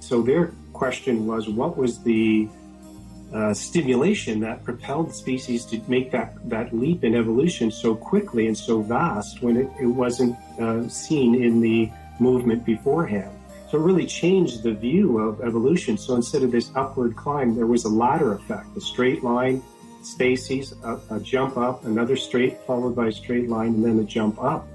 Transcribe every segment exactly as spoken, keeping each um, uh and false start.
so their question was, what was the uh, stimulation that propelled species to make that, that leap in evolution so quickly and so vast when it, it wasn't uh, seen in the movement beforehand? So it really changed the view of evolution. So instead of this upward climb, there was a ladder effect, a straight line, species, a, a jump up, another straight followed by a straight line, and then a jump up.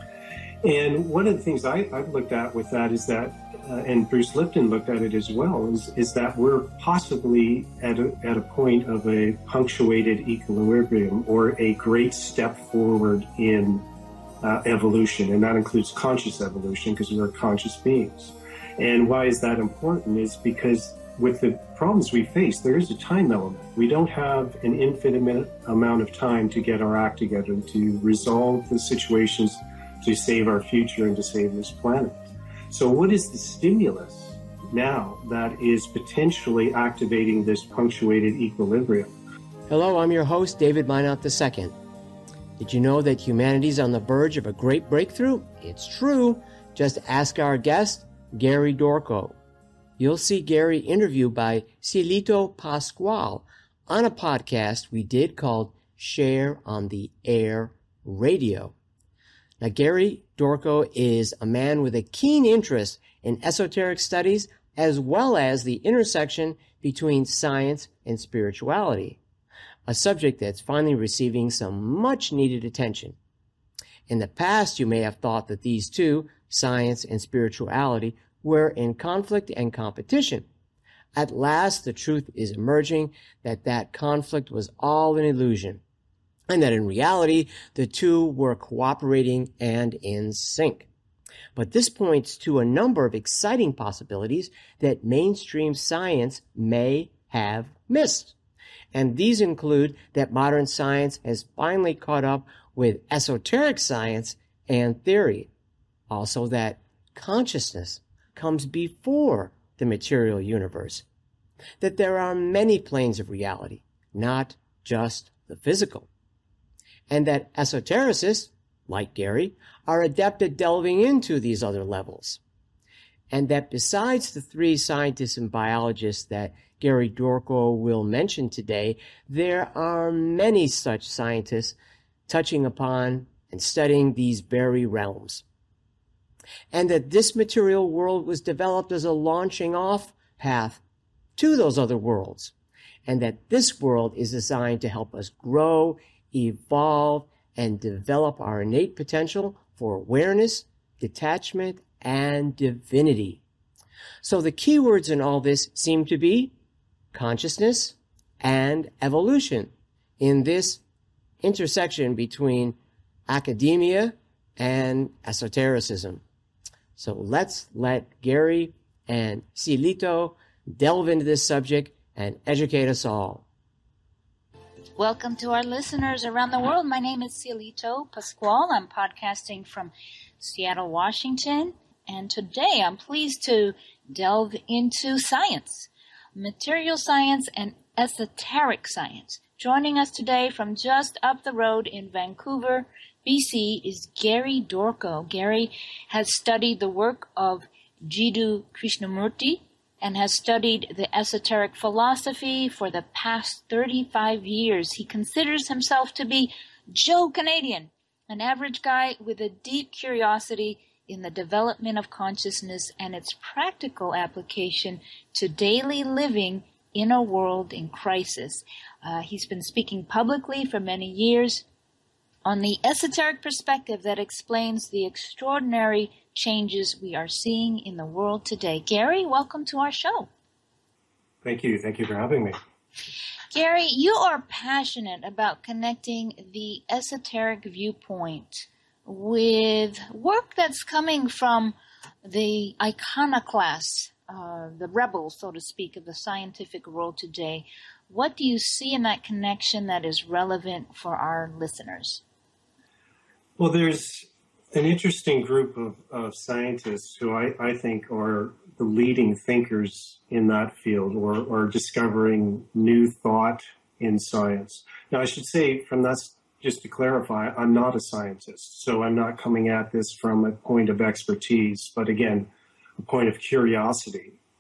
And one of the things I, I've looked at with that is that, uh, and Bruce Lipton looked at it as well, is, is that we're possibly at a, at a point of a punctuated equilibrium or a great step forward in uh, evolution. And that includes conscious evolution because we're conscious beings. And why is that important is because with the problems we face, there is a time element. We don't have an infinite amount of time to get our act together, to resolve the situations, to save our future and to save this planet. So what is the stimulus now that is potentially activating this punctuated equilibrium? Hello, I'm your host, David Meinert the Second. Did you know that humanity's on the verge of a great breakthrough? It's true. Just ask our guest, Gary Dorko. You'll see Gary interviewed by Cielito Pascual on a podcast we did called Share on the Air Radio. Now, Gary Dorko is a man with a keen interest in esoteric studies as well as the intersection between science and spirituality, a subject that's finally receiving some much-needed attention. In the past, you may have thought that these two, science and spirituality, were in conflict and competition. At last, the truth is emerging that that conflict was all an illusion, and that in reality, the two were cooperating and in sync. But this points to a number of exciting possibilities that mainstream science may have missed. And these include that modern science has finally caught up with esoteric science and theory. Also that consciousness comes before the material universe. That there are many planes of reality, not just the physical. And that esotericists, like Gary, are adept at delving into these other levels. And that besides the three scientists and biologists that Gary Dorko will mention today, there are many such scientists touching upon and studying these very realms. And that this material world was developed as a launching off path to those other worlds. And that this world is designed to help us grow, evolve, and develop our innate potential for awareness, detachment, and divinity. So the keywords in all this seem to be consciousness and evolution in this intersection between academia and esotericism. So let's let Gary and Cielito delve into this subject and educate us all. Welcome to our listeners around the world. My name is Cielito Pascual. I'm podcasting from Seattle, Washington. And today I'm pleased to delve into science, material science and esoteric science. Joining us today from just up the road in Vancouver, B C is Gary Dorko. Gary has studied the work of Jiddu Krishnamurti and has studied the esoteric philosophy for the past thirty-five years. He considers himself to be Joe Canadian, an average guy with a deep curiosity in the development of consciousness and its practical application to daily living in a world in crisis. Uh, he's been speaking publicly for many years on the esoteric perspective that explains the extraordinary changes we are seeing in the world today. Gary, welcome to our show. Thank you. Thank you for having me. Gary, you are passionate about connecting the esoteric viewpoint with work that's coming from the iconoclasts, uh, the rebels, so to speak, of the scientific world today. What do you see in that connection that is relevant for our listeners? Well, there's an interesting group of, of scientists who I, I think are the leading thinkers in that field, or, or discovering new thought in science. Now, I should say, from that, just to clarify, I'm not a scientist, so I'm not coming at this from a point of expertise, but again, a point of curiosity.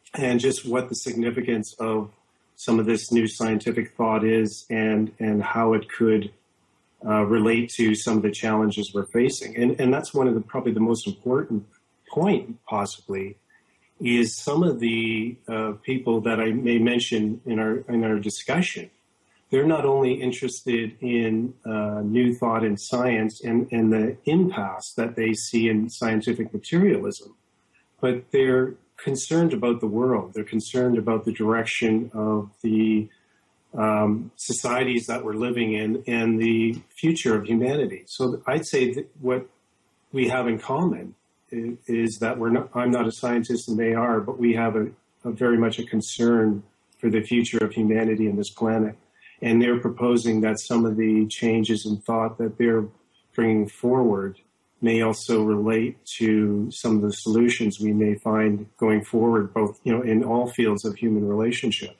and just what the significance of some of this new scientific thought is, and and how it could uh, relate to some of the challenges we're facing. And and that's one of the probably the most important point, possibly, is some of the uh, people that I may mention in our in our discussion. They're not only interested in uh, new thought in science and, and the impasse that they see in scientific materialism, but they're concerned about the world. They're concerned about the direction of the um, societies that we're living in and the future of humanity. So I'd say that what we have in common is, is that we're not, I'm not a scientist and they are, but we have a, a very much a concern for the future of humanity and this planet. And they're proposing that some of the changes in thought that they're bringing forward may also relate to some of the solutions we may find going forward, both, you know, in all fields of human relationship.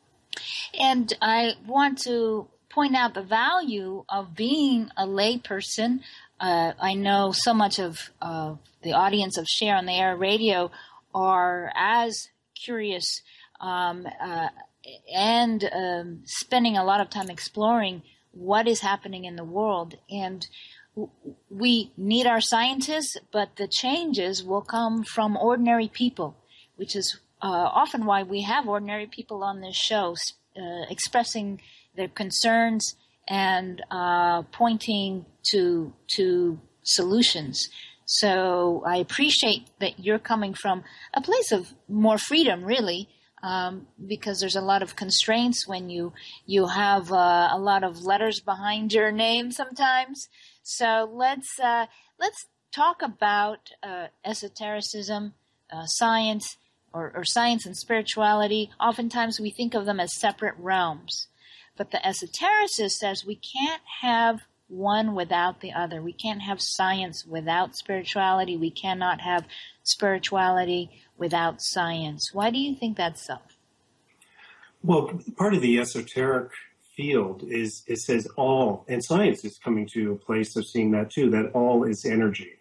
And I want to point out the value of being a layperson. Uh, I know so much of uh, the audience of Share on the Air Radio are as curious um, uh, and um, spending a lot of time exploring what is happening in the world. And w- we need our scientists, but the changes will come from ordinary people, which is uh, often why we have ordinary people on this show uh, expressing their concerns and uh, pointing to to solutions. So I appreciate that you're coming from a place of more freedom, really, Um, because there's a lot of constraints when you you have uh, a lot of letters behind your name sometimes. So let's uh, let's talk about uh, esotericism, uh, science, or, or science and spirituality. Oftentimes we think of them as separate realms, but the esotericist says we can't have one without the other. We can't have science without spirituality. We cannot have spirituality without science. Why do you think that's so? Well, part of the esoteric field is it says all, and science is coming to a place of seeing that too, that all is energy.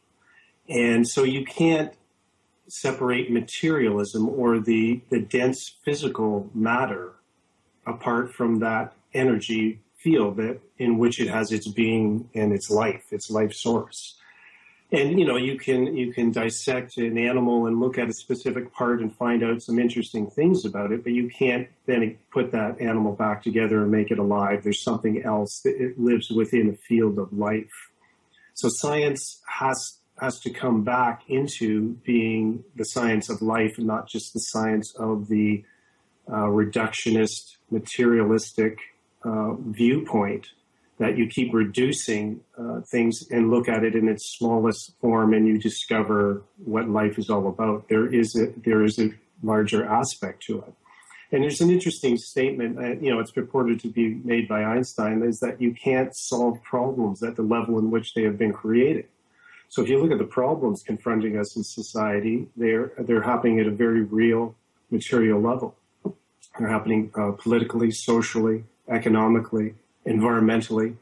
And so you can't separate materialism or the, the dense physical matter apart from that energy field that in which it has its being and its life, its life source. And, you know, you can you can dissect an animal and look at a specific part and find out some interesting things about it, but you can't then put that animal back together and make it alive. There's something else that it lives within a field of life. So science has has to come back into being the science of life and not just the science of the uh, reductionist, materialistic uh, viewpoint that you keep reducing uh, things and look at it in its smallest form and you discover what life is all about. There is a, there is a larger aspect to it. And there's an interesting statement, uh, you know, it's purported to be made by Einstein, is that you can't solve problems at the level in which they have been created. So if you look at the problems confronting us in society, they're, they're happening at a very real material level. They're happening uh, politically, socially, economically, environmentally.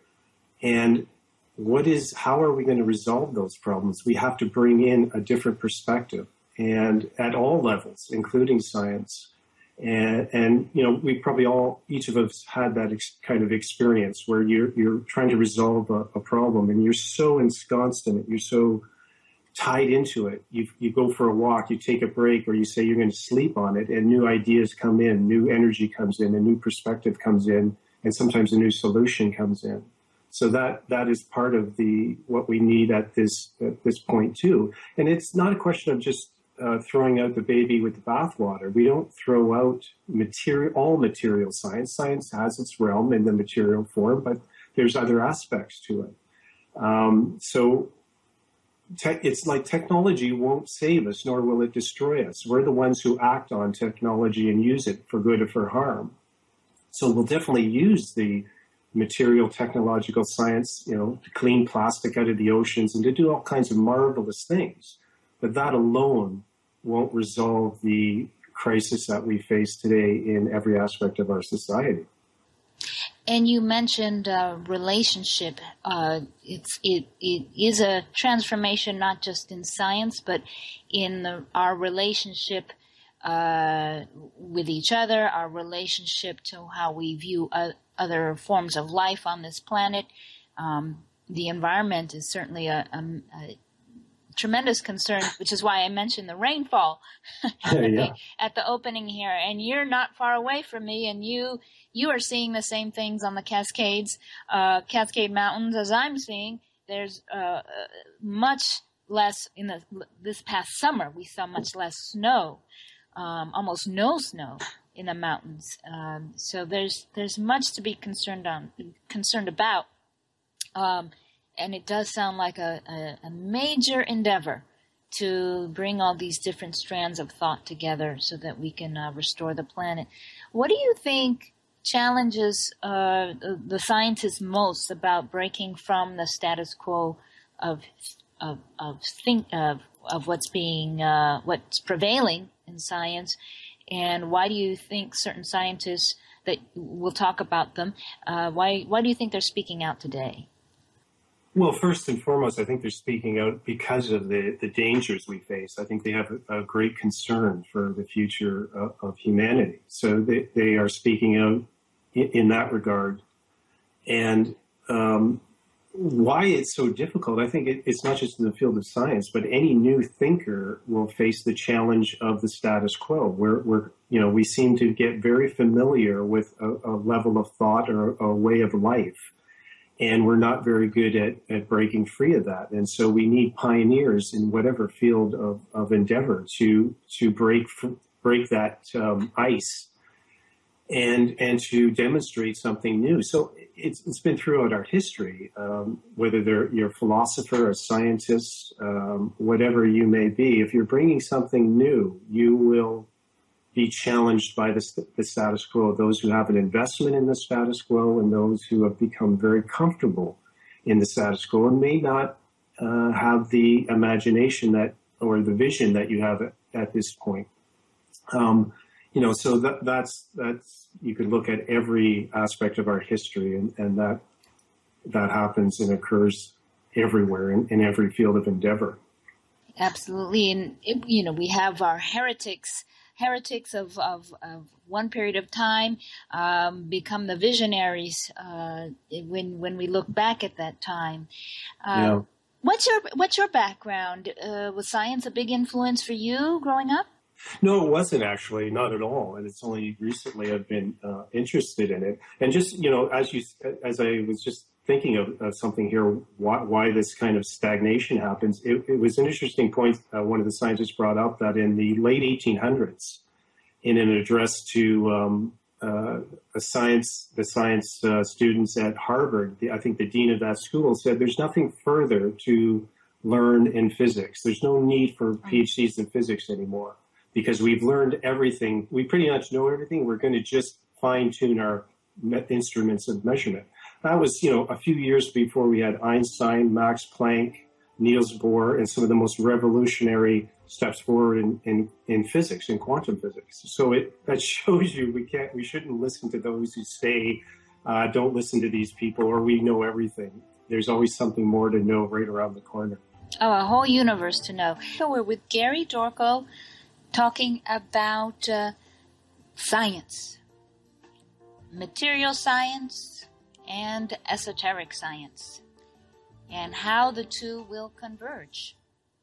And what is, how are we going to resolve those problems? We have to bring in a different perspective, and at all levels, including science. And, and you know, we probably all, each of us had that ex- kind of experience where you're, you're trying to resolve a, a problem and you're so ensconced in it, you're so tied into it. You, you go for a walk, you take a break, or you say you're going to sleep on it, and new ideas come in, new energy comes in, a new perspective comes in, and sometimes a new solution comes in. So that that is part of the what we need at this at this point too. And it's not a question of just uh, throwing out the baby with the bathwater. We don't throw out material all material science. Science has its realm in the material form, but there's other aspects to it. Um, so te- it's like technology won't save us, nor will it destroy us. We're the ones who act on technology and use it for good or for harm. So we'll definitely use the material technological science, you know, to clean plastic out of the oceans and to do all kinds of marvelous things. But that alone won't resolve the crisis that we face today in every aspect of our society. And you mentioned uh, relationship. Uh, it's it it is a transformation not just in science, but in the, our relationship uh, with each other, our relationship to how we view uh, other forms of life on this planet. Um, the environment is certainly a, a, a tremendous concern, which is why I mentioned the rainfall yeah, yeah. at the opening here. And you're not far away from me, and you you are seeing the same things on the Cascades, uh, Cascade Mountains as I'm seeing. There's uh, much less in the this past summer. We saw much less snow, um, almost no snow in the mountains. Um, so there's there's much to be concerned on concerned about. Um, And it does sound like a, a, a major endeavor to bring all these different strands of thought together so that we can uh, restore the planet. What do you think challenges uh, the scientists most about breaking from the status quo of of of think of of what's being uh, what's prevailing in science? And why do you think certain scientists, that we'll talk about them, uh, why why do you think they're speaking out today? Well, first and foremost, I think they're speaking out because of the, the dangers we face. I think they have a, a great concern for the future of, of humanity. So they, they are speaking out in, in that regard. And um, why it's so difficult, I think it, it's not just in the field of science, but any new thinker will face the challenge of the status quo, where we're, you know, we seem to get very familiar with a, a level of thought or a way of life. And we're not very good at, at breaking free of that. And so we need pioneers in whatever field of, of endeavor to to break break that um, ice and and to demonstrate something new. So it's it's been throughout our history, um, whether they're, you're a philosopher, a scientist, um, whatever you may be. If you're bringing something new, you will be challenged by the, the status quo, those who have an investment in the status quo and those who have become very comfortable in the status quo and may not uh, have the imagination that or the vision that you have at, at this point. Um, you know, so that, that's that's you could look at every aspect of our history, and, and that that happens and occurs everywhere in, in every field of endeavor. Absolutely, and it, you know, we have our heretics. Heretics of, of, of one period of time um, become the visionaries uh, when when we look back at that time. Uh, yeah. What's your what's your background? Uh, was science a big influence for you growing up? No, it wasn't actually, not at all. And it's only recently I've been uh, interested in it. And just, you know, as you as I was just thinking of, of something here, why, why this kind of stagnation happens, it, it was an interesting point. Uh, one of the scientists brought up that in the late eighteen hundreds, in an address to um, uh, a science, the science uh, students at Harvard, the, I think the dean of that school said, there's nothing further to learn in physics. There's no need for PhDs in physics anymore because we've learned everything. We pretty much know everything. We're going to just fine tune our me- instruments of measurement. That was, you know, a few years before we had Einstein, Max Planck, Niels Bohr, and some of the most revolutionary steps forward in, in, in physics, in quantum physics. So it that shows you we can't, we shouldn't listen to those who say, uh, don't listen to these people, or we know everything. There's always something more to know right around the corner. Oh, a whole universe to know. So we're with Gary Dorko talking about uh, science, material science, and esoteric science, and how the two will converge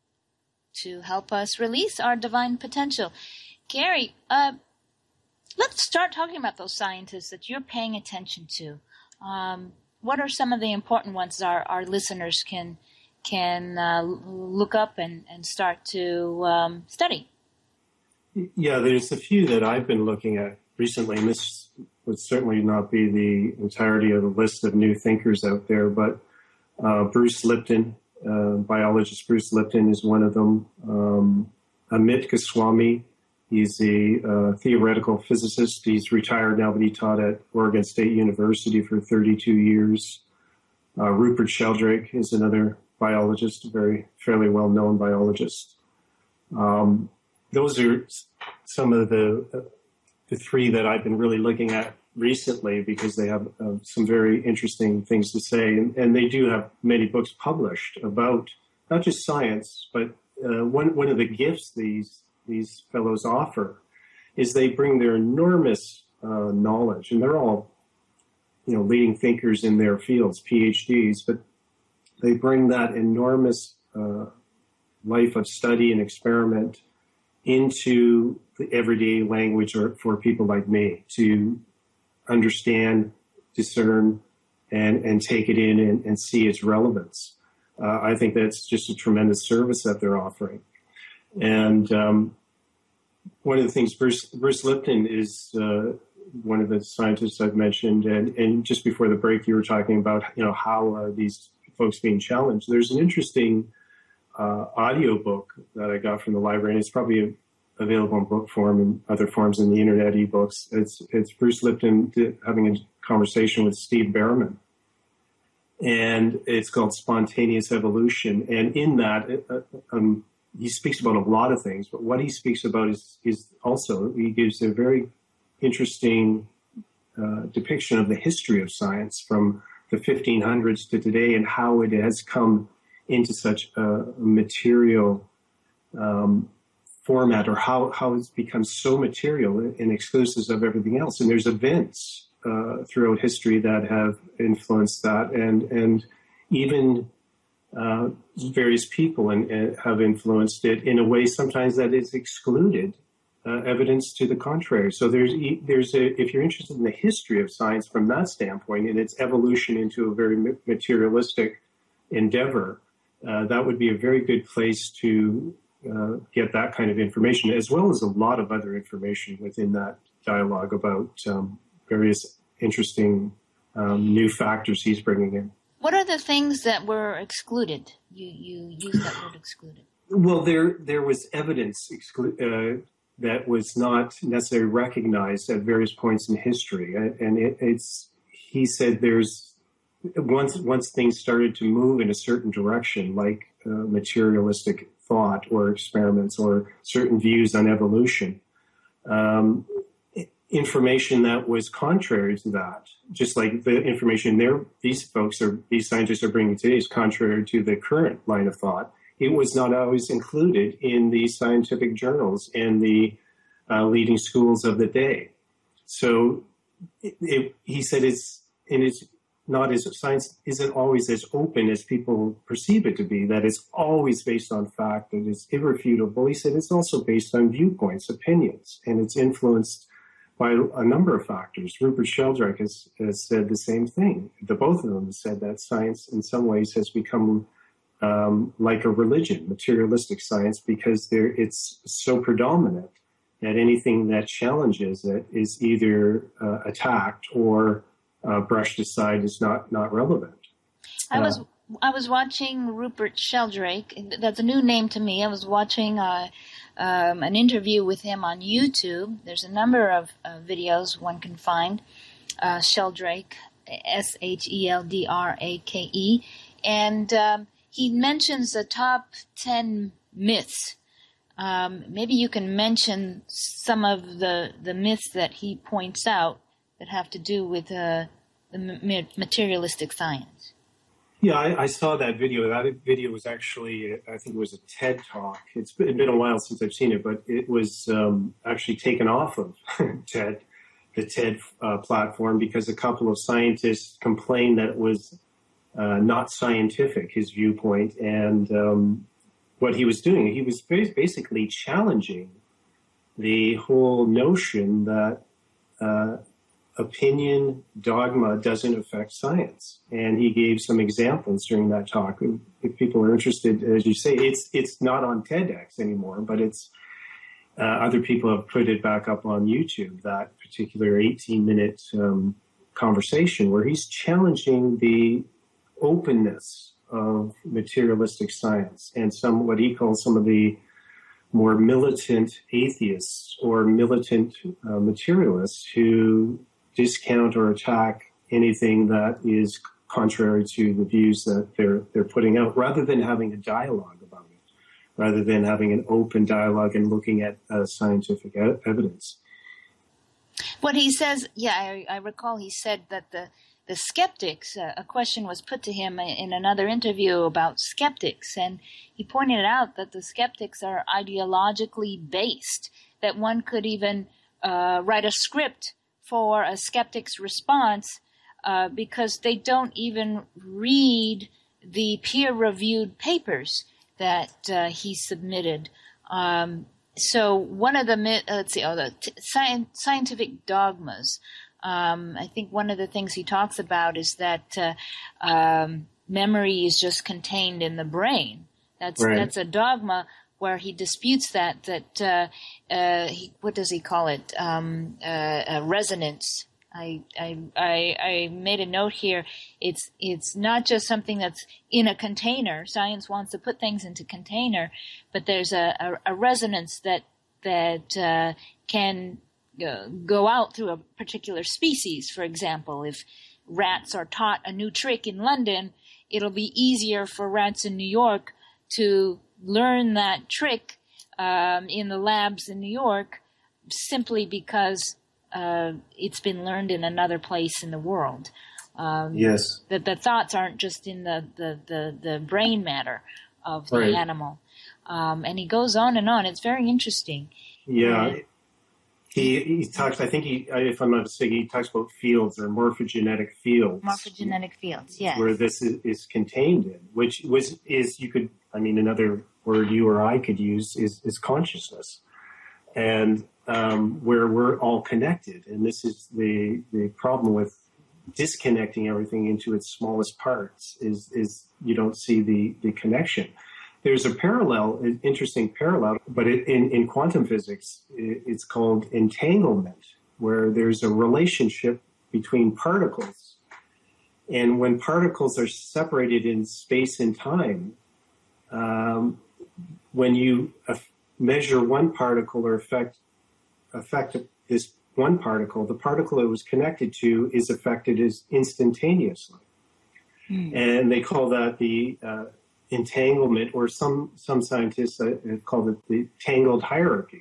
to help us release our divine potential. Gary, uh, let's start talking about those scientists that you're paying attention to. Um, what are some of the important ones our, our listeners can can uh, look up and, and start to um, study? Yeah, there's a few that I've been looking at recently, and this would certainly not be the entirety of the list of new thinkers out there, but uh, Bruce Lipton, uh, biologist Bruce Lipton is one of them. Um, Amit Goswami, he's a uh, theoretical physicist. He's retired now, but he taught at Oregon State University for thirty-two years. Uh, Rupert Sheldrake is another biologist, a very fairly well-known biologist. Um, those are some of the uh, the three that I've been really looking at recently because they have uh, some very interesting things to say. And, and they do have many books published about not just science, but uh, one, one of the gifts these these fellows offer is they bring their enormous uh, knowledge, and they're all, you know, leading thinkers in their fields, P H Ds, but they bring that enormous uh, life of study and experiment into the everyday language or for people like me to understand, discern, and, and take it in and, and see its relevance. Uh, I think that's just a tremendous service that they're offering. And um, one of the things, Bruce, Bruce Lipton is uh, one of the scientists I've mentioned, and, and just before the break, you were talking about, you know, how are these folks being challenged? There's an interesting uh, audio book that I got from the library, and it's probably available in book form and other forms in the internet ebooks. It's it's Bruce Lipton having a conversation with Steve Behrman, and it's called Spontaneous Evolution. And in that, it, uh, um, he speaks about a lot of things, but what he speaks about is is also, he gives a very interesting uh, depiction of the history of science from the fifteen hundreds to today, and how it has come into such a material um, format, or how, how it's become so material and exclusive of everything else. And there's events uh, throughout history that have influenced that, and and even uh, various people and, and have influenced it in a way sometimes that is excluded uh, evidence to the contrary. So there's there's a, if you're interested in the history of science from that standpoint and its evolution into a very materialistic endeavor, uh, that would be a very good place to uh, get that kind of information, as well as a lot of other information within that dialogue about um, various interesting um, new factors he's bringing in. What are the things that were excluded? You you used that word excluded. Well, there there was evidence exclu- uh, that was not necessarily recognized at various points in history, and it, it's he said there's once once things started to move in a certain direction, like uh, materialistic thought or experiments or certain views on evolution. Um, information that was contrary to that, just like the information there, these folks are, these scientists are bringing today is contrary to the current line of thought. It was not always included in the scientific journals and the uh, leading schools of the day. So it, it, he said it's, and it's not as, science isn't always as open as people perceive it to be, that it's always based on fact, that it's irrefutable. He said it's also based on viewpoints, opinions, and it's influenced by a number of factors. Rupert Sheldrake has, has said the same thing. The both of them have said that science in some ways has become um, like a religion, materialistic science, because there it's so predominant that anything that challenges it is either uh, attacked or uh, brushed aside as not, not relevant. I was I was watching Rupert Sheldrake. That's a new name to me. I was watching uh, um, an interview with him on YouTube. There's a number of uh, videos one can find. Uh, Sheldrake, S H E L D R A K E. And um, he mentions the top ten myths. Um, maybe you can mention some of the, the myths that he points out that have to do with uh, the ma- materialistic science. Yeah, I, I saw that video. That video was actually, I think it was a TED Talk. It's been, been a while since I've seen it, but it was um, actually taken off of TED, the TED uh, platform, because a couple of scientists complained that it was uh, not scientific, his viewpoint. And um, what he was doing, he was basically challenging the whole notion that uh, opinion, dogma doesn't affect science. And he gave some examples during that talk. If people are interested, as you say, it's it's not on TEDx anymore, but it's uh, other people have put it back up on YouTube, that particular eighteen-minute um, conversation where he's challenging the openness of materialistic science and some what he calls some of the more militant atheists or militant uh, materialists who discount or attack anything that is contrary to the views that they're they're putting out, rather than having a dialogue about it, rather than having an open dialogue and looking at uh, scientific e- evidence. What he says, yeah, I, I recall he said that the the skeptics, uh, a question was put to him in another interview about skeptics, and he pointed out that the skeptics are ideologically based, that one could even uh, write a script for a skeptic's response uh, because they don't even read the peer-reviewed papers that uh, he submitted. Um, so one of the uh, let's see, oh, the t- sci- scientific dogmas. Um, I think one of the things he talks about is that uh, um, memory is just contained in the brain. That's right. that's a dogma where he disputes that. That uh, uh, he, what does he call it? Um, uh, uh, resonance. I, I I I made a note here. It's it's not just something that's in a container. Science wants to put things into container, but there's a, a, a resonance that that uh, can uh, go out through a particular species. For example, if rats are taught a new trick in London, it'll be easier for rats in New York to learn that trick um, in the labs in New York, simply because Uh, it's been learned in another place in the world. Um, yes. That the thoughts aren't just in the, the, the, the brain matter of the right. animal. Um, and he goes on and on. It's very interesting. Yeah. Uh, he, he talks, I think he, if I'm not mistaken, he talks about fields or morphogenetic fields. Morphogenetic fields, yes. Where this is, is contained in, which was, is, you could, I mean, another word you or I could use is, is consciousness. And Um, where we're all connected. And this is the, the problem with disconnecting everything into its smallest parts is, is you don't see the, the connection. There's a parallel, an interesting parallel, but it, in, in quantum physics, it, it's called entanglement, where there's a relationship between particles. And when particles are separated in space and time, um, when you uh, measure one particle or affect affect this one particle, the particle it was connected to is affected as instantaneously. Mm. And they call that the uh, entanglement, or some, some scientists have called it the tangled hierarchy.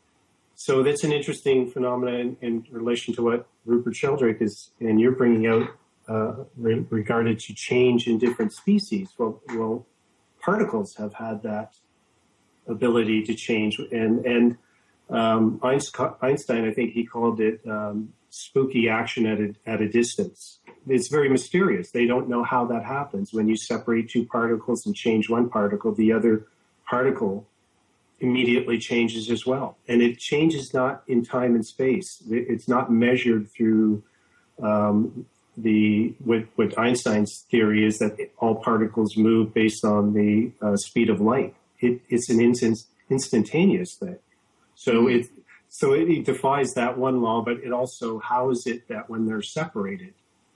So that's an interesting phenomenon in, in relation to what Rupert Sheldrake is, and you're bringing out uh, re- regarded to change in different species. Well, well, particles have had that ability to change, and, and Um, Einstein, I think he called it um, spooky action at a, at a distance. It's very mysterious. They don't know how that happens. When you separate two particles and change one particle, the other particle immediately changes as well. And it changes not in time and space. It's not measured through um, the what, what Einstein's theory is, that all particles move based on the uh, speed of light. It, it's an instant, instantaneous thing. So it so it defies that one law, but it also, how is it that when they're separated,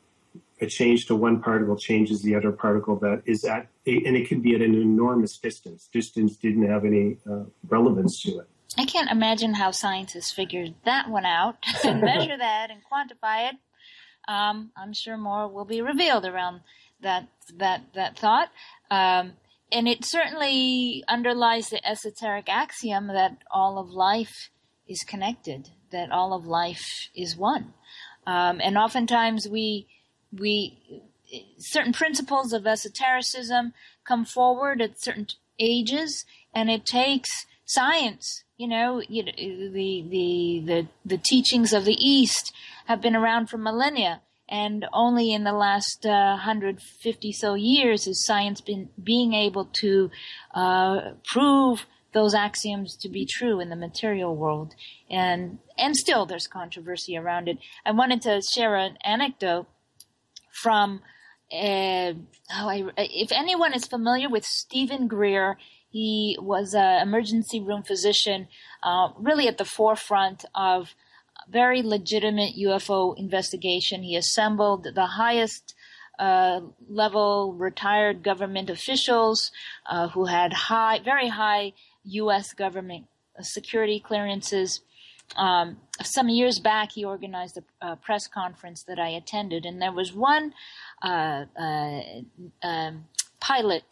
a change to one particle changes the other particle that is at, and it could be at an enormous distance. Distance didn't have any uh, relevance to it. I can't imagine how scientists figured that one out and measure that and quantify it. Um, I'm sure more will be revealed around that that that thought. Um, And it certainly underlies the esoteric axiom that all of life is connected, that all of life is one. Um, and oftentimes we, we, certain principles of esotericism come forward at certain ages, and it takes science. You know, you, the, the, the, the teachings of the East have been around for millennia. And only in the last uh, one hundred fifty so years has science been being able to uh, prove those axioms to be true in the material world. And and still there's controversy around it. I wanted to share an anecdote from, uh, oh, I, if anyone is familiar with Stephen Greer, he was an emergency room physician, uh, really at the forefront of very legitimate U F O investigation. He assembled the highest uh, level retired government officials uh, who had high, very high U S government security clearances. Um, some years back, he organized a, a press conference that I attended, and there was one uh, uh, um, pilot,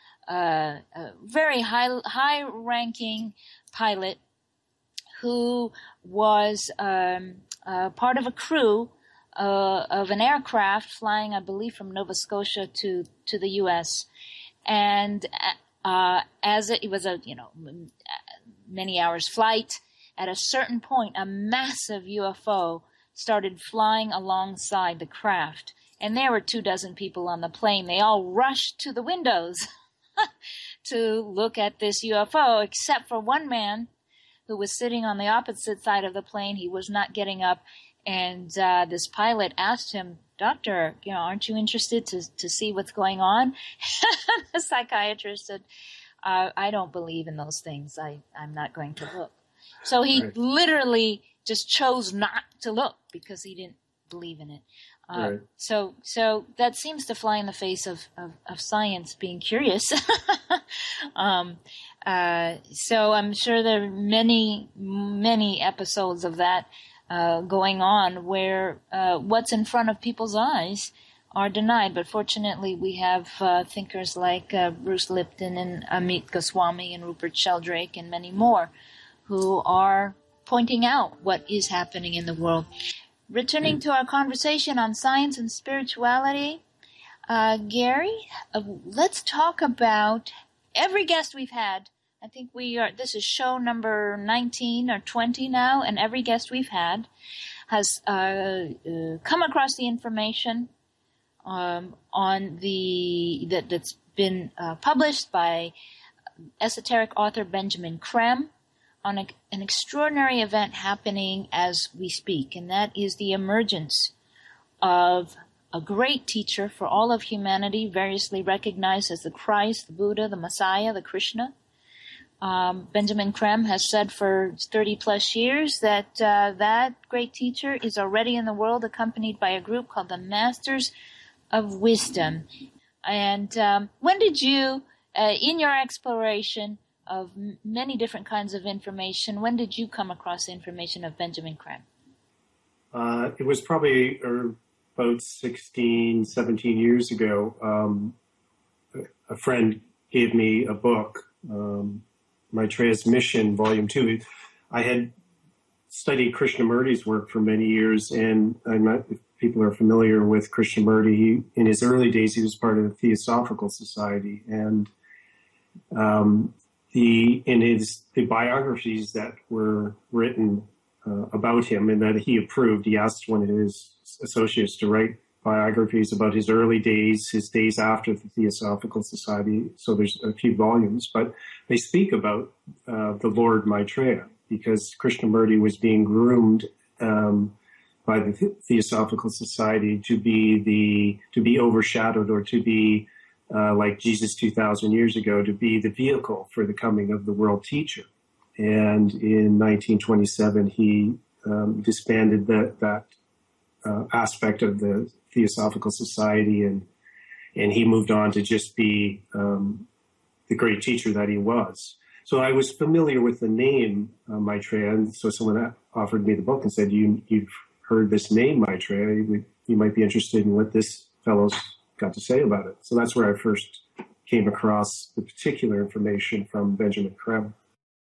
uh, a very high, high-ranking pilot, who was um, uh, part of a crew uh, of an aircraft flying, I believe, from Nova Scotia to, to the U S. And uh, as it, it was a, you know, many hours flight, at a certain point, a massive U F O started flying alongside the craft. And there were two dozen people on the plane. They all rushed to the windows to look at this U F O, except for one man who was sitting on the opposite side of the plane. He was not getting up. And uh, this pilot asked him, "Doctor, you know, aren't you interested to, to see what's going on?" The psychiatrist said, uh, "I don't believe in those things. I, I'm not going to look." So he right. literally just chose not to look because he didn't believe in it. Uh, right. So, so that seems to fly in the face of, of, of science being curious. um, uh, so I'm sure there are many, many episodes of that uh, going on where uh, what's in front of people's eyes are denied. But fortunately, we have uh, thinkers like uh, Bruce Lipton and Amit Goswami and Rupert Sheldrake and many more who are pointing out what is happening in the world. Returning to our conversation on science and spirituality, uh, Gary, uh, let's talk about every guest we've had. I think we are, this is show number nineteen or twenty now, and every guest we've had has uh, uh, come across the information um, on the that, that's been uh, published by esoteric author Benjamin Creme on a, an extraordinary event happening as we speak, and that is the emergence of a great teacher for all of humanity, variously recognized as the Christ, the Buddha, the Messiah, the Krishna. Um, Benjamin Creme has said for thirty plus years that uh, that great teacher is already in the world, accompanied by a group called the Masters of Wisdom. And um, when did you, uh, in your exploration of m- many different kinds of information, when did you come across the information of Benjamin Creme? Uh, it was probably uh, about sixteen, seventeen years ago. Um, a friend gave me a book, um, Maitreya's Mission, Volume two. I had studied Krishnamurti's work for many years, and I'm not, if people are familiar with Krishnamurti, he, in his early days, he was part of the Theosophical Society, and um, The in his the biographies that were written uh, about him and that he approved, he asked one of his associates to write biographies about his early days, his days after the Theosophical Society. So there's a few volumes, but they speak about uh, the Lord Maitreya because Krishnamurti was being groomed um, by the Theosophical Society to be the to be overshadowed or to be Uh, like Jesus two thousand years ago, to be the vehicle for the coming of the world teacher. And in nineteen twenty-seven, he um, disbanded that, that uh, aspect of the Theosophical Society, and and he moved on to just be um, the great teacher that he was. So I was familiar with the name uh, Maitreya, and so someone offered me the book and said, you, you've heard this name Maitreya, you, you might be interested in what this fellow's got to say about it. So that's where I first came across the particular information from Benjamin Creme.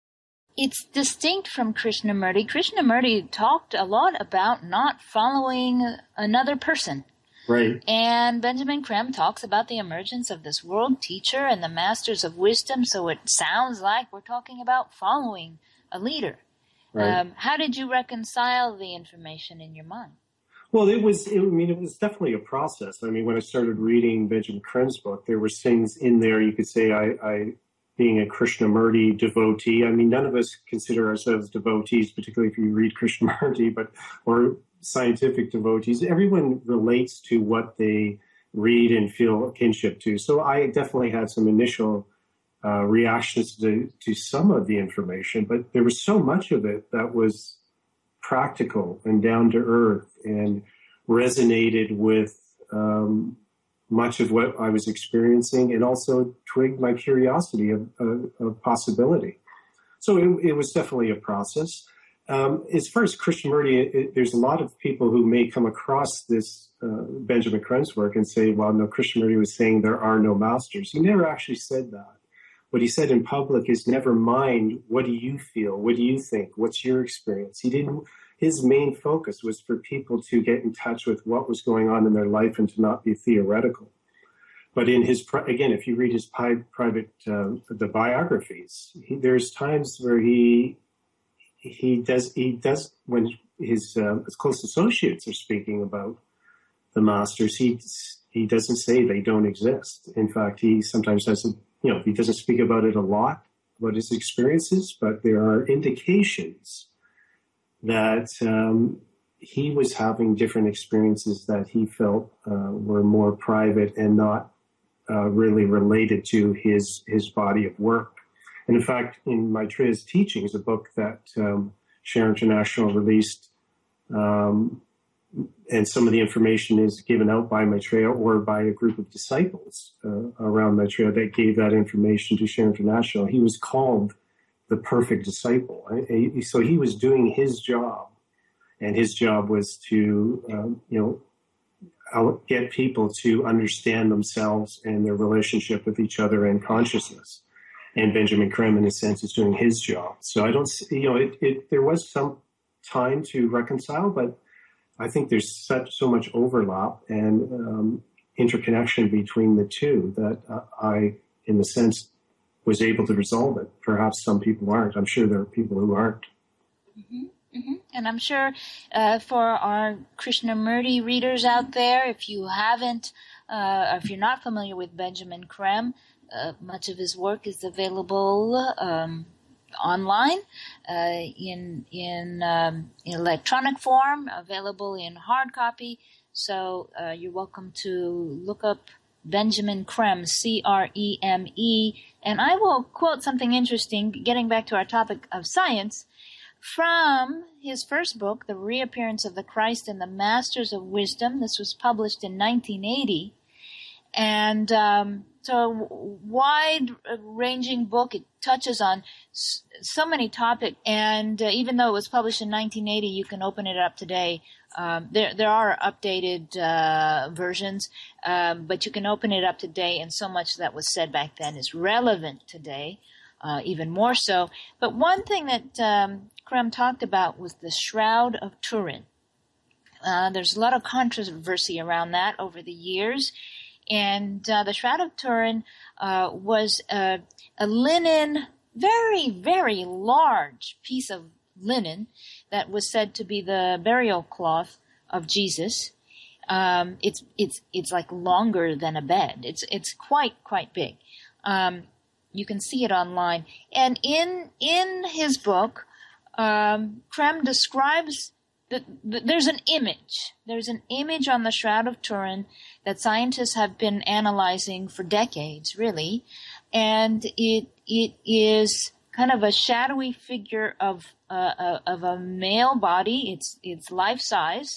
It's distinct from Krishnamurti. Krishnamurti talked a lot about not following another person. Right. And Benjamin Creme talks about the emergence of this world teacher and the Masters of Wisdom, so it sounds like we're talking about following a leader. Right. Um, how did you reconcile the information in your mind? Well, it was, it, I mean, it was definitely a process. I mean, when I started reading Benjamin Creme's book, there were things in there, you could say, I, I being a Krishnamurti devotee, I mean, none of us consider ourselves devotees, particularly if you read Krishnamurti, but, or scientific devotees. Everyone relates to what they read and feel kinship to. So I definitely had some initial uh, reactions to, to some of the information, but there was so much of it that was practical and down to earth and resonated with um, much of what I was experiencing, and also twigged my curiosity of, of, of possibility. So it, it was definitely a process. Um, as far as Krishnamurti, it, it, there's a lot of people who may come across this uh, Benjamin Creme's work and say, well, no, Krishnamurti was saying there are no masters. He never actually said that. What he said in public is, never mind, what do you feel? What do you think? What's your experience? He didn't, his main focus was for people to get in touch with what was going on in their life and to not be theoretical. But in his, again, if you read his private, uh, the biographies, he, there's times where he, he does, he does, when his, uh, his close associates are speaking about the masters, he, he doesn't say they don't exist. In fact, he sometimes doesn't, you know, he doesn't speak about it a lot, about his experiences, but there are indications that um, he was having different experiences that he felt uh, were more private and not uh, really related to his his body of work. And in fact, in Maitreya's Teachings, a book that um, Share International released, um, and some of the information is given out by Maitreya or by a group of disciples uh, around Maitreya that gave that information to Share International. He was called the perfect disciple. Right? So he was doing his job, and his job was to, um, you know, get people to understand themselves and their relationship with each other and consciousness. And Benjamin Creme, in a sense, is doing his job. So I don't, you know, it, it there was some time to reconcile, but I think there's such so much overlap and um, interconnection between the two that uh, I, in a sense, was able to resolve it. Perhaps some people aren't. I'm sure there are people who aren't. Mm-hmm. Mm-hmm. And I'm sure uh, for our Krishnamurti readers out there, if you haven't, uh, if you're not familiar with Benjamin Creme, uh, much of his work is available um, online uh, in in, um, in electronic form, available in hard copy. So uh, you're welcome to look up Benjamin Creme, C R E M E. And I will quote something interesting, getting back to our topic of science, from his first book, The Reappearance of the Christ and the Masters of Wisdom. This was published in nineteen eighty. And um, so a wide-ranging book. It touches on s- so many topics. And uh, even though it was published in nineteen eighty, you can open it up today. Um, there, there are updated uh, versions, um, but you can open it up today, and so much that was said back then is relevant today, uh, even more so. But one thing that um, Creme talked about was the Shroud of Turin. Uh, there's a lot of controversy around that over the years, and uh, the Shroud of Turin uh, was a, a linen, very, very large piece of linen that was said to be the burial cloth of Jesus. Um, it's it's it's like longer than a bed. It's it's quite quite big. Um, you can see it online. And in in his book, um, Creme describes that the, there's an image. There's an image on the Shroud of Turin that scientists have been analyzing for decades, really, and it it is kind of a shadowy figure of uh, of a male body. It's it's life size,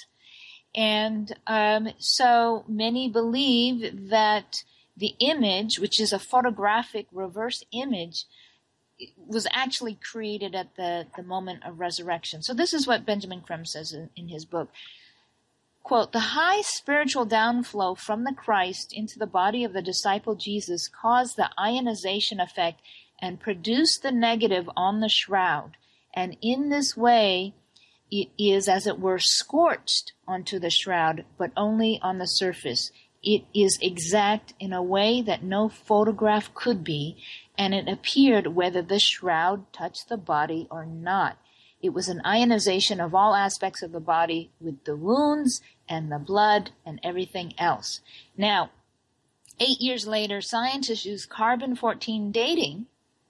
and um, so many believe that the image, which is a photographic reverse image, was actually created at the, the moment of resurrection. So this is what Benjamin Creme says in, in his book. Quote, the high spiritual downflow from the Christ into the body of the disciple Jesus caused the ionization effect and produced the negative on the shroud. And in this way, it is, as it were, scorched onto the shroud, but only on the surface. It is exact in a way that no photograph could be, and it appeared whether the shroud touched the body or not. It was an ionization of all aspects of the body, with the wounds and the blood and everything else. Now, eight years later, scientists used carbon fourteen dating.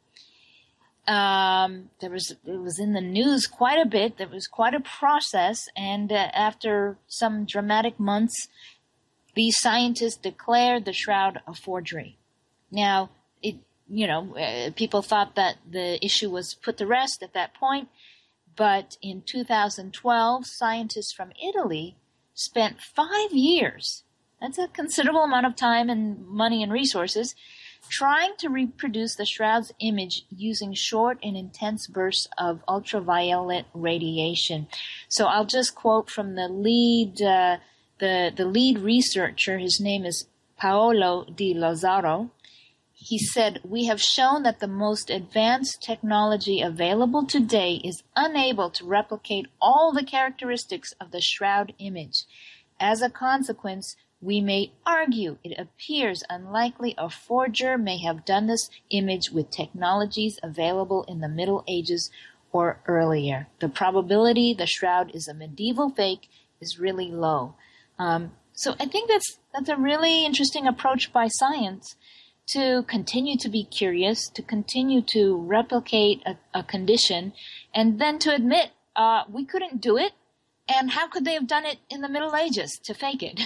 Um, there was, it was in the news quite a bit. There was quite a process, and uh, after some dramatic months, these scientists declared the shroud a forgery. Now, it, you know, uh, people thought that the issue was put to rest at that point, but in two thousand twelve, scientists from Italy spent five years, that's a considerable amount of time and money and resources, trying to reproduce the shroud's image using short and intense bursts of ultraviolet radiation. So I'll just quote from the lead, uh, the, the lead researcher. His name is Paolo Di Lazzaro. He said, we have shown that the most advanced technology available today is unable to replicate all the characteristics of the shroud image. As a consequence, we may argue it appears unlikely a forger may have done this image with technologies available in the Middle Ages or earlier. The probability the shroud is a medieval fake is really low. Um, so I think that's that's a really interesting approach by science to continue to be curious, to continue to replicate a, a condition, and then to admit uh, we couldn't do it. And how could they have done it in the Middle Ages to fake it?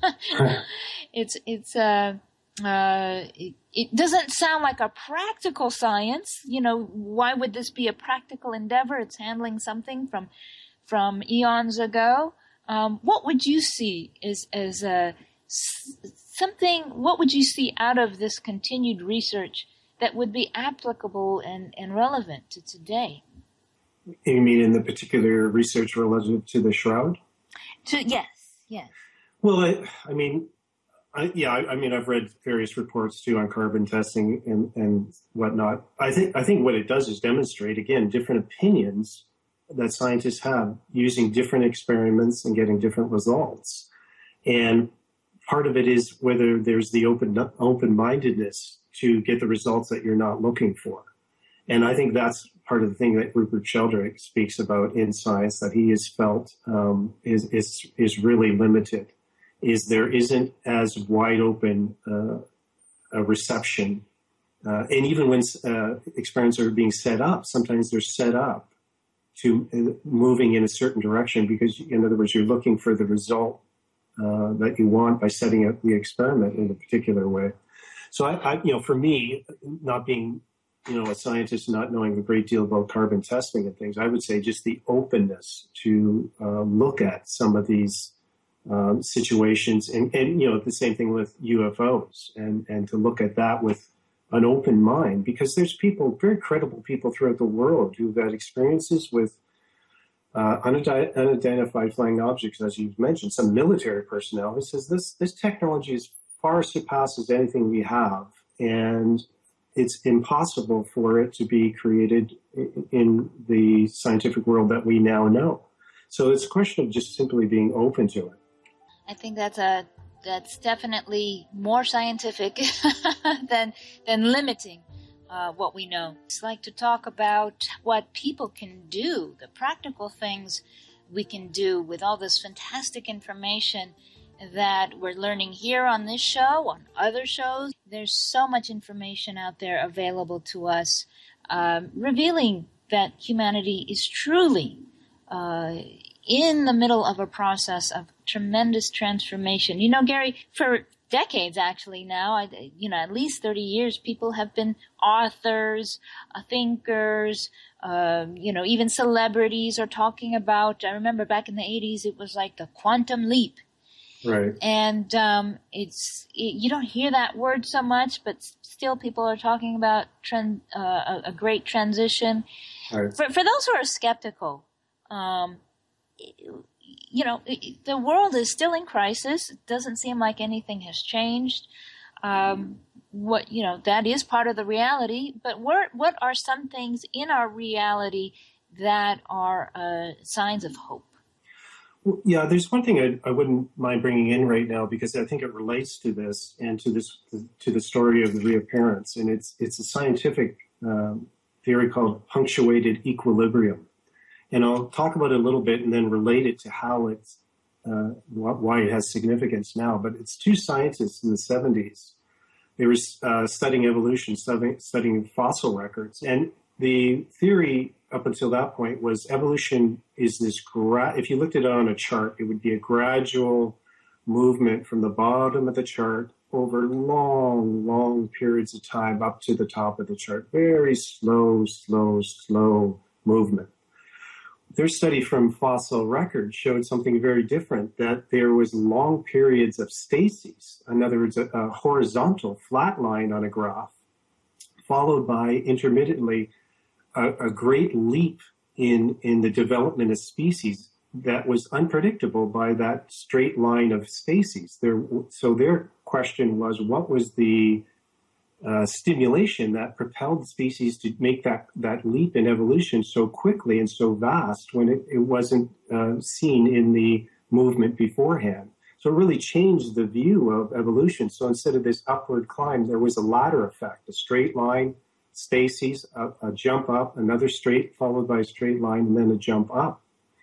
it's it's uh, uh, it, it doesn't sound like a practical science. You know, why would this be a practical endeavor? It's handling something from from eons ago. Um, what would you see as as a something? What would you see out of this continued research that would be applicable and, and relevant to today? You mean in the particular research relative to the shroud? To, yes, yes. Well, I, I mean, I, yeah, I, I mean, I've read various reports too on carbon testing and, and whatnot. I think I think what it does is demonstrate, again, different opinions that scientists have using different experiments and getting different results. And part of it is whether there's the open open-mindedness to get the results that you're not looking for. And I think that's part of the thing that Rupert Sheldrake speaks about in science that he has felt um, is, is is really limited, is there isn't as wide open uh, a reception. Uh, and even when uh, experiments are being set up, sometimes they're set up to uh, moving in a certain direction because, in other words, you're looking for the result uh, that you want by setting up the experiment in a particular way. So, I, I you know, for me, not being you know, a scientist not knowing a great deal about carbon testing and things, I would say just the openness to uh, look at some of these um, situations and, and, you know, the same thing with U F Os and, and to look at that with an open mind, because there's people, very credible people throughout the world who've had experiences with uh, unident- unidentified flying objects, as you've mentioned, some military personnel who says this, this technology is far surpasses anything we have. And it's impossible for it to be created in the scientific world that we now know. So it's a question of just simply being open to it. I think that's a that's definitely more scientific than than limiting uh, what we know. It's like to talk about what people can do, the practical things we can do with all this fantastic information that we're learning here on this show, on other shows. There's so much information out there available to us, um, revealing that humanity is truly uh, in the middle of a process of tremendous transformation. You know, Gary, for decades actually now, I, you know, at least thirty years, people have been authors, uh, thinkers, uh, you know, even celebrities are talking about, I remember back in the eighties, it was like the quantum leap. Right. And um, it's it, you don't hear that word so much, but still people are talking about trend, uh, a, a great transition. Right. For, for those who are skeptical, um, you know, it, the world is still in crisis. It doesn't seem like anything has changed. Um, what you know, that is part of the reality. But what what are some things in our reality that are uh, signs of hope? Yeah, there's one thing I, I wouldn't mind bringing in right now because I think it relates to this and to this to the story of the reappearance, and it's it's a scientific um, theory called punctuated equilibrium, and I'll talk about it a little bit and then relate it to how it's uh, why it has significance now. But it's two scientists in the seventies. They were uh, studying evolution, studying, studying fossil records, and the theory up until that point was evolution is this, gra- if you looked at it on a chart, it would be a gradual movement from the bottom of the chart over long, long periods of time up to the top of the chart. Very slow, slow, slow movement. Their study from fossil records showed something very different, that there was long periods of stasis, in other words, a, a horizontal flat line on a graph, followed by intermittently A, a great leap in, in the development of species that was unpredictable by that straight line of stasis. There, so their question was, what was the uh, stimulation that propelled species to make that, that leap in evolution so quickly and so vast when it, it wasn't uh, seen in the movement beforehand? So it really changed the view of evolution. So instead of this upward climb, there was a ladder effect, a straight line, spaces, a, a jump up, another straight followed by a straight line, and then a jump up.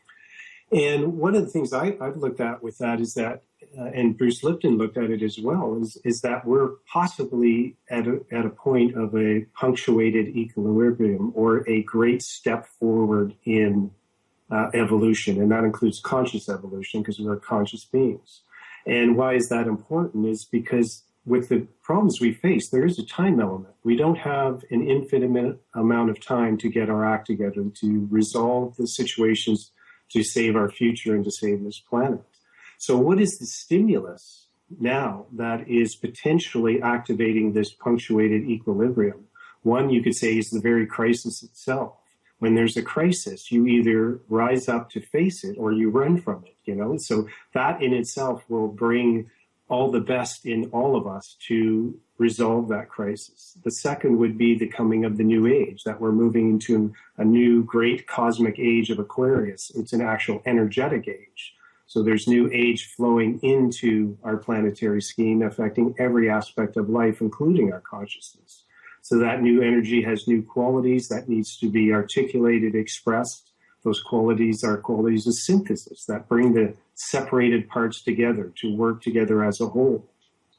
And one of the things I, I've looked at with that is that, uh, and Bruce Lipton looked at it as well, is, is that we're possibly at a, at a point of a punctuated equilibrium or a great step forward in uh, evolution. And that includes conscious evolution because we're conscious beings. And why is that important is because with the problems we face, there is a time element. We don't have an infinite amount of time to get our act together, to resolve the situations, to save our future and to save this planet. So what is the stimulus now that is potentially activating this punctuated equilibrium? One, you could say, is the very crisis itself. When there's a crisis, you either rise up to face it or you run from it, you know? So that in itself will bring all the best in all of us to resolve that crisis. The second would be the coming of the new age, that we're moving into a new great cosmic age of Aquarius. It's an actual energetic age. So there's new age flowing into our planetary scheme, affecting every aspect of life, including our consciousness. So that new energy has new qualities that needs to be articulated, expressed. Those qualities are qualities of synthesis that bring the separated parts together to work together as a whole.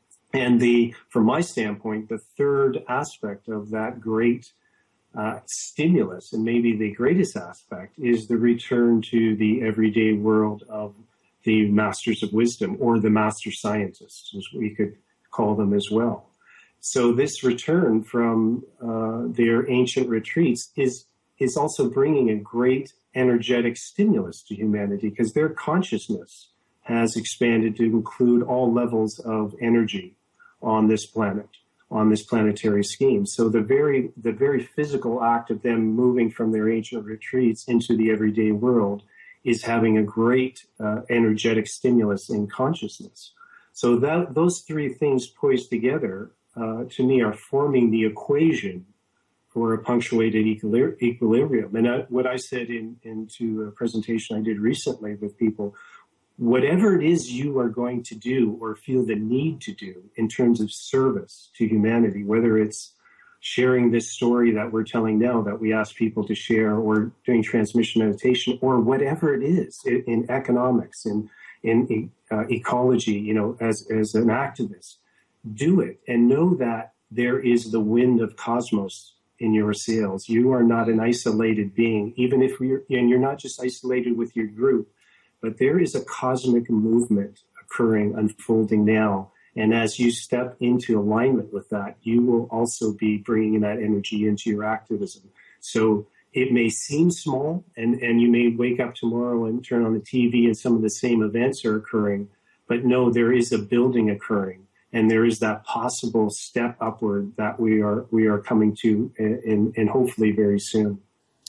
And the, from my standpoint, the third aspect of that great uh, stimulus, and maybe the greatest aspect, is the return to the everyday world of the masters of wisdom, or the master scientists, as we could call them as well. So this return from uh, their ancient retreats is is also bringing a great energetic stimulus to humanity, because their consciousness has expanded to include all levels of energy on this planet, on this planetary scheme. So the very the very physical act of them moving from their ancient retreats into the everyday world is having a great uh, energetic stimulus in consciousness. So that those three things poised together, uh, to me, are forming the equation for a punctuated equilib- equilibrium. And I, what I said in into a presentation I did recently with people, whatever it is you are going to do or feel the need to do in terms of service to humanity, whether it's sharing this story that we're telling now that we ask people to share, or doing transmission meditation, or whatever it is in, in economics, in, in uh, ecology, you know, as, as an activist, do it and know that there is the wind of cosmos in your sails. You are not an isolated being, even if we're, and you're not just isolated with your group, but there is a cosmic movement occurring, unfolding now. And as you step into alignment with that, you will also be bringing that energy into your activism. So it may seem small, and, and you may wake up tomorrow and turn on the T V and some of the same events are occurring, but no, there is a building occurring. And there is that possible step upward that we are we are coming to, and, and hopefully very soon.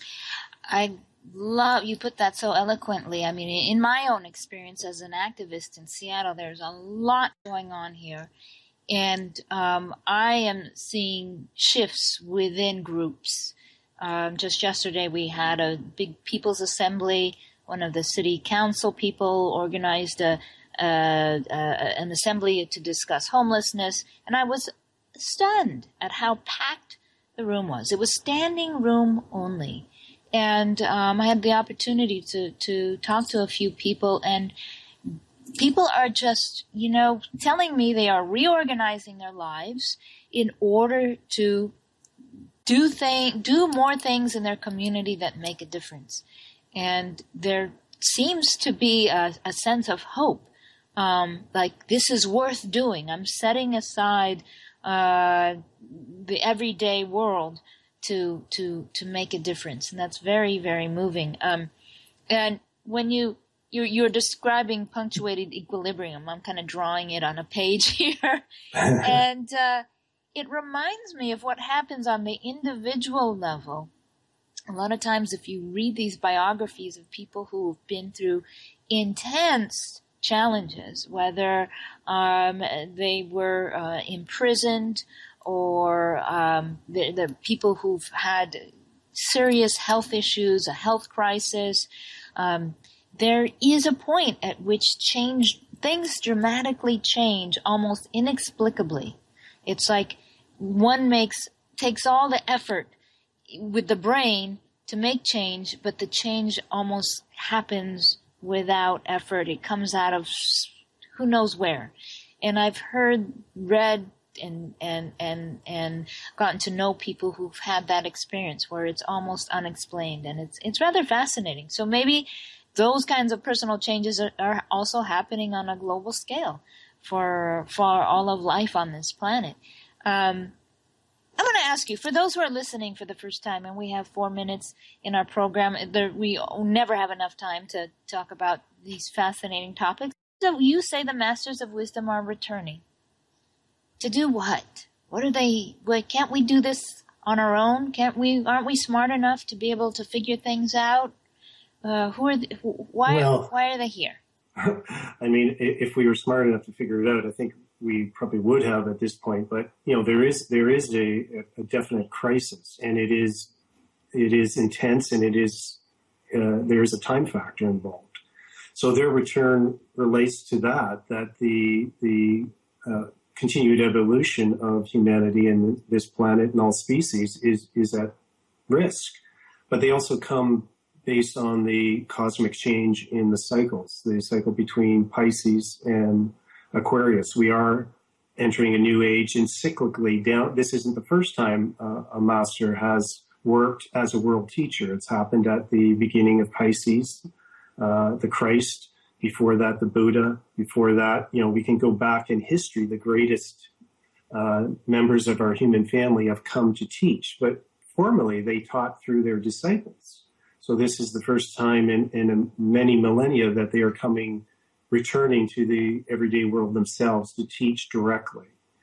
I love you put that so eloquently. I mean, in my own experience as an activist in Seattle, there's a lot going on here, and um, I am seeing shifts within groups. Um, just yesterday, we had a big people's assembly. One of the city council people organized a Uh, uh, an assembly to discuss homelessness, and I was stunned at how packed the room was. It was standing room only, and um, I had the opportunity to to talk to a few people, and people are just, you know, telling me they are reorganizing their lives in order to do thing, do more things in their community that make a difference, and there seems to be a, a sense of hope. Um, like, this is worth doing. I'm setting aside uh, the everyday world to to to make a difference, and that's very, very moving. Um, and when you you're, you're describing punctuated equilibrium, I'm kind of drawing it on a page here, and uh, it reminds me of what happens on the individual level. A lot of times, if you read these biographies of people who have been through intense challenges, whether um, they were uh, imprisoned or um, the, the people who've had serious health issues, a health crisis, um, there is a point at which change, things dramatically change almost inexplicably. It's like one makes takes all the effort with the brain to make change, but the change almost happens without effort. It comes out of who knows where. And I've heard, read, and and and and gotten to know people who've had that experience where it's almost unexplained, and it's it's rather fascinating. So maybe those kinds of personal changes are, are also happening on a global scale for for all of life on this planet. Um, I'm going to ask you, for those who are listening for the first time, and we have four minutes in our program, there, we never have enough time to talk about these fascinating topics. So you say the Masters of Wisdom are returning. To do what? What are they? What, can't we do this on our own? Can't we? Aren't we smart enough to be able to figure things out? Uh, who are? They, why? Well, why are they here? I mean, if we were smart enough to figure it out, I think we probably would have at this point. But you know, there is there is a, a definite crisis, and it is it is intense, and it is uh, there is a time factor involved. So their return relates to that. That the the uh, continued evolution of humanity and this planet and all species is, is at risk. But they also come based on the cosmic change in the cycles, the cycle between Pisces and Aquarius. We are entering a new age, and cyclically down. This isn't the first time uh, a master has worked as a world teacher. It's happened at the beginning of Pisces, uh, the Christ. Before that, the Buddha. Before that, you know, we can go back in history. The greatest uh, members of our human family have come to teach, but formerly they taught through their disciples. So this is the first time in, in many millennia that they are coming, returning to the everyday world themselves to teach directly.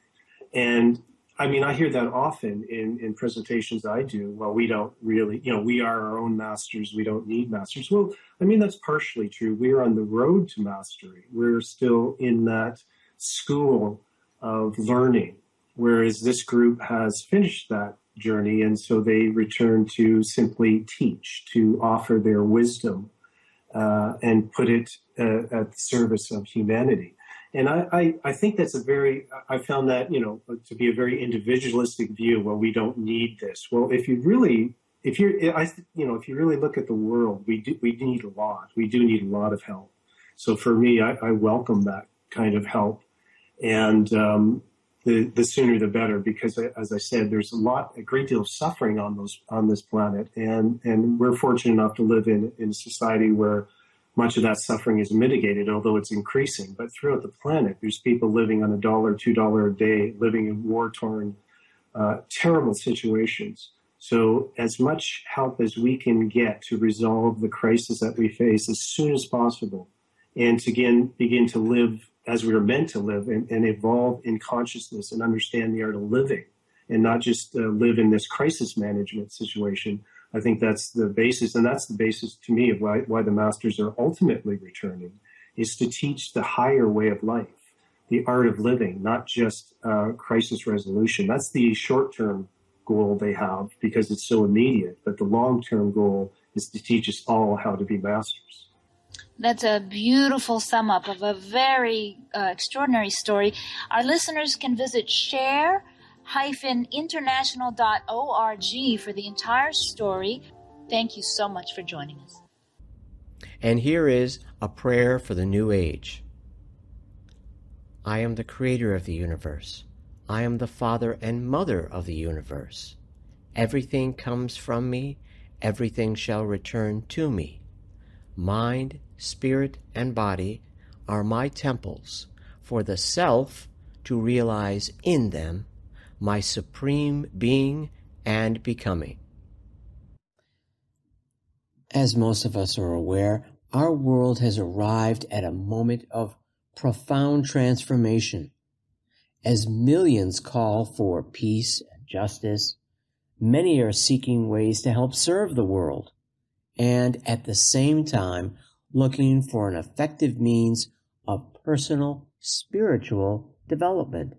And I mean, I hear that often in, in presentations I do. Well, we don't really, you know, we are our own masters. We don't need masters. Well, I mean, that's partially true. We are on the road to mastery. We're still in that school of learning, whereas this group has finished that journey. And so they return to simply teach, to offer their wisdom uh, and put it uh, at the service of humanity. And I, I, I think that's a very, I found that, you know, to be a very individualistic view. Well, we don't need this. Well, if you really, if you're, I, you know, if you really look at the world, we do, we need a lot. We do need a lot of help. So for me, I, I welcome that kind of help. And um, the, the sooner the better, because as I said, there's a lot, a great deal of suffering on those, on this planet. And, and we're fortunate enough to live in, in a society where much of that suffering is mitigated, although it's increasing. But throughout the planet, there's people living on a dollar, two dollar a day, living in war-torn, uh, terrible situations. So as much help as we can get to resolve the crisis that we face as soon as possible, and to again begin to live as we are meant to live, and, and evolve in consciousness and understand the art of living, and not just uh, live in this crisis management situation. I think that's the basis, and that's the basis to me of why, why the masters are ultimately returning, is to teach the higher way of life, the art of living, not just uh, crisis resolution. That's the short-term goal they have because it's so immediate, but the long-term goal is to teach us all how to be masters. That's a beautiful sum up of a very uh, extraordinary story. Our listeners can visit share international dot org for the entire story. Thank you so much for joining us. And here is a prayer for the new age. I am the creator of the universe. I am the father and mother of the universe. Everything comes from me. Everything shall return to me. Mind, spirit, and body are my temples for the self to realize in them my supreme being and becoming. As most of us are aware, our world has arrived at a moment of profound transformation. As millions call for peace and justice, many are seeking ways to help serve the world, and at the same time looking for an effective means of personal spiritual development.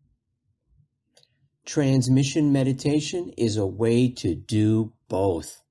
Transmission meditation is a way to do both.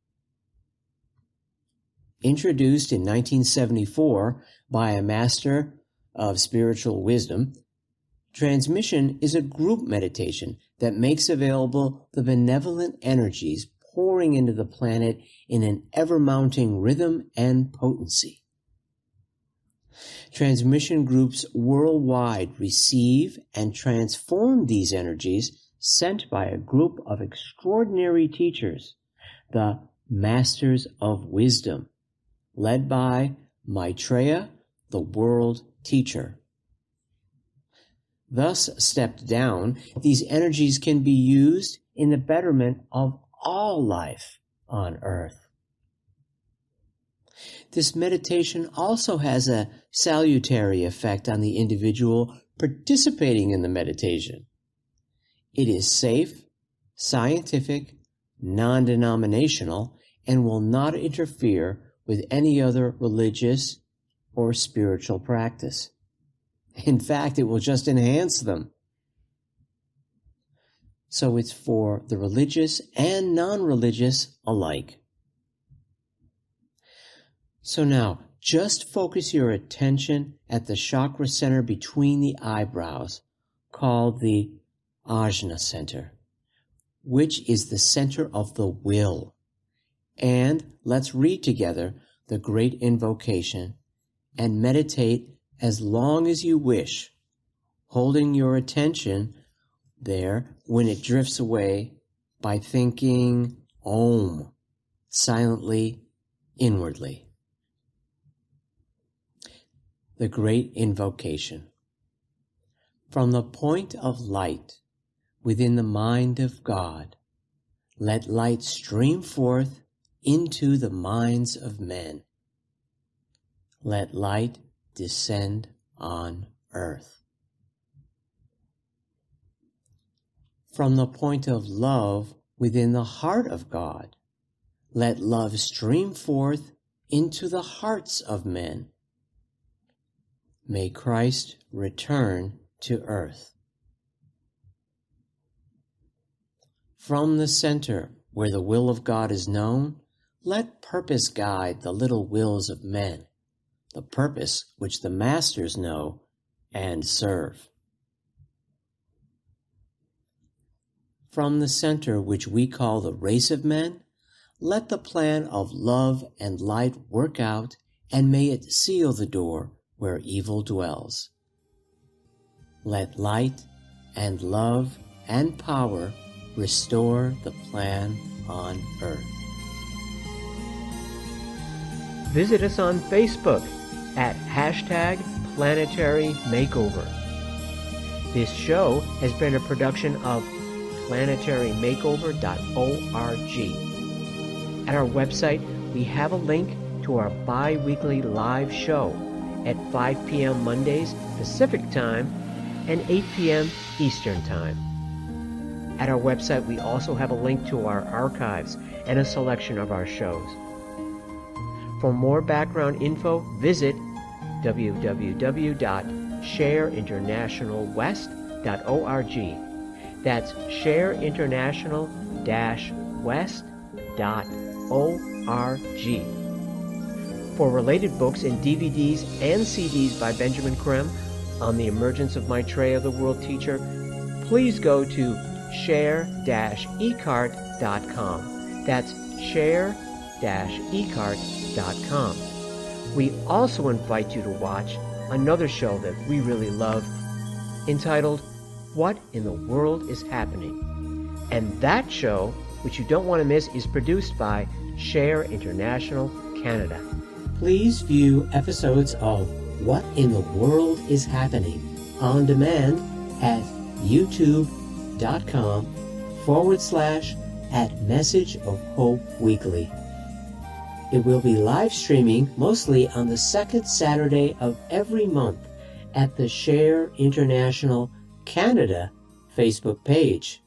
Introduced in nineteen seventy-four by a master of spiritual wisdom, Transmission is a group meditation that makes available the benevolent energies pouring into the planet in an ever-mounting rhythm and potency. Transmission groups worldwide receive and transform these energies sent by a group of extraordinary teachers, the Masters of Wisdom, led by Maitreya, the World Teacher. Thus stepped down, these energies can be used in the betterment of all life on earth. This meditation also has a salutary effect on the individual participating in the meditation. It is safe, scientific, non-denominational, and will not interfere with any other religious or spiritual practice. In fact, it will just enhance them. So it's for the religious and non-religious alike. So now, just focus your attention at the chakra center between the eyebrows, called the Ajna Center, which is the center of the will. And let's read together the great invocation and meditate as long as you wish, holding your attention there when it drifts away by thinking Om, silently, inwardly. The great invocation. From the point of light within the mind of God, let light stream forth into the minds of men. Let light descend on earth. From the point of love within the heart of God, let love stream forth into the hearts of men. May Christ return to earth. From the center where the will of God is known, let purpose guide the little wills of men, the purpose which the masters know and serve. From the center which we call the race of men, let the plan of love and light work out, and may it seal the door where evil dwells. Let light and love and power restore the plan on earth. Visit us on Facebook at hashtag Planetary Makeover. This show has been a production of planetary makeover dot org. At our website, we have a link to our bi-weekly live show at five p.m. Mondays Pacific Time and eight p.m. Eastern Time. At our website, we also have a link to our archives and a selection of our shows. For more background info, visit w w w dot share international west dot org. That's share international west dot org. For related books and D V Ds and C Ds by Benjamin Creme on the emergence of Maitreya, the World Teacher, please go to share dash ecart dot com. That's share dash ecart dot com. We also invite you to watch another show that we really love, entitled What in the World is Happening? And that show, which you don't want to miss, is produced by Share International Canada. Please view episodes of What in the World is Happening on demand at youtube.com forward slash at Message of Hope Weekly. It will be live streaming mostly on the second Saturday of every month at the Share International Canada Facebook page.